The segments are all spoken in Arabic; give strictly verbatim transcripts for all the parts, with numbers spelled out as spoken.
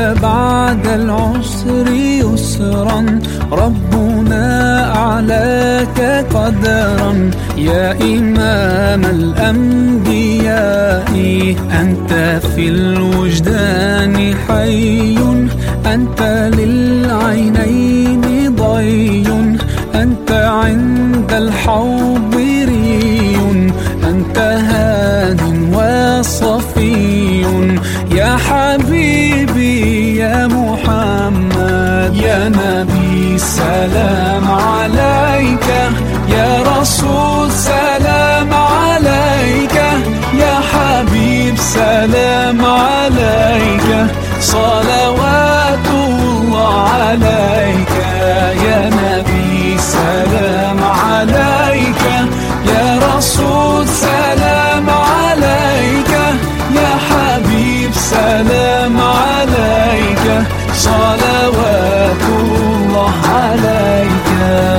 بعد العسر يسرا، ربنا أعلاك قدرا. يا إمام الأنبياء أنت في الوجدان حي، أنت للعينين ضي، أنت عند الحوض ري، أنت هاد وصفي. يا حبيبي يا محمد، يا نبي سلام عليك، يا رسول سلام عليك، يا حبيب سلام عليك، صلوات الله عليك. يا نبي سلام عليك، يا رسول سلام عليك، يا حبيب سلام عليك، صلوات الله عليك.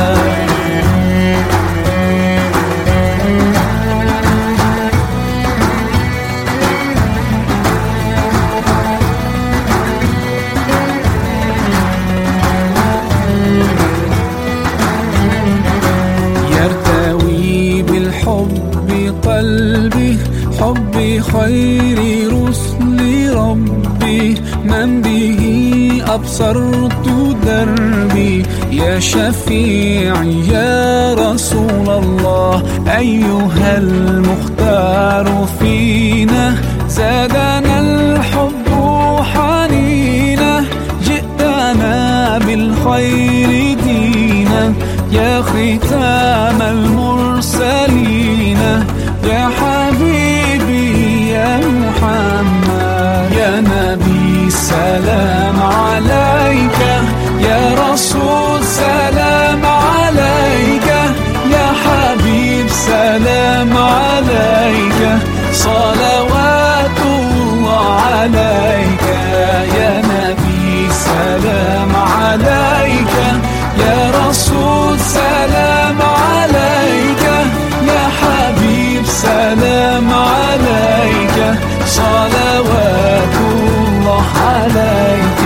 يرتوي بالحب قلبي، حب خير رسل ربي، من به أبصرت دربي. يا شفيعي يا رسول الله، أيها المختار فينا، زادنا الحب حنينا، جئتنا بالخير دينا، يا ختام المرسلين، يا حبيبي يا محمد، يا نبي سلام عليك، يا رسول سلام عليك، يا حبيب سلام عليك، صلوات الله عليك. يا نبي سلام عليك، يا رسول سلام عليك، يا حبيب سلام عليك، صلوات الله عليك.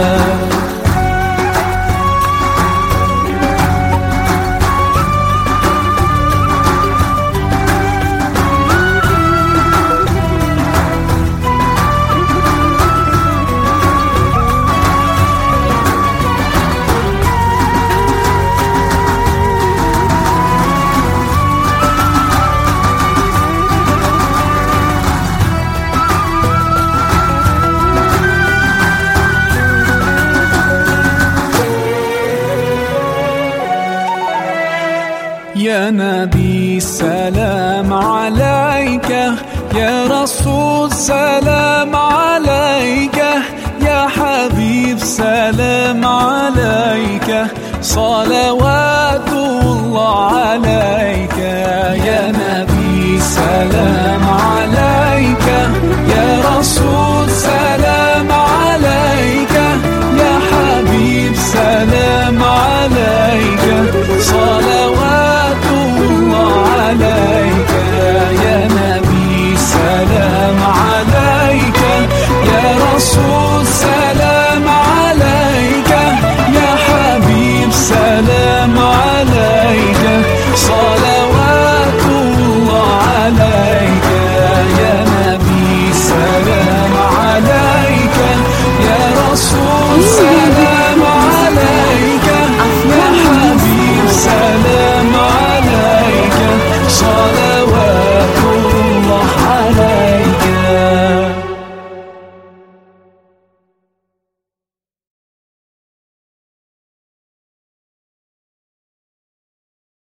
يا نبي سلام عليك، يا رسول سلام عليك، يا حبيب سلام عليك، صلوات الله عليك.